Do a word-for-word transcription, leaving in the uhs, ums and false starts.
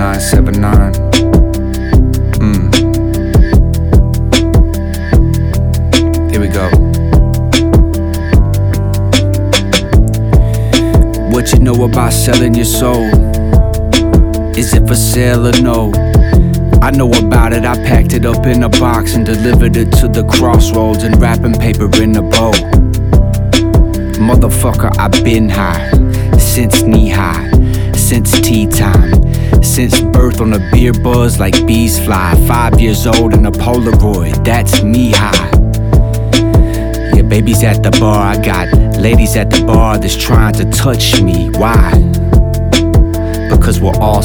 nine seven nine. Mm. Here we go. What you know about selling your soul? Is it for sale or no? I know about it, I packed it up in a box and delivered it to the crossroads and wrapping paper in a bow. Motherfucker, I've been high, since knee high, since tea time, since birth on a beer buzz like bees fly. Five years old in a Polaroid, that's me high. Yeah, babies at the bar, I got ladies at the bar that's trying to touch me. Why? Because we're all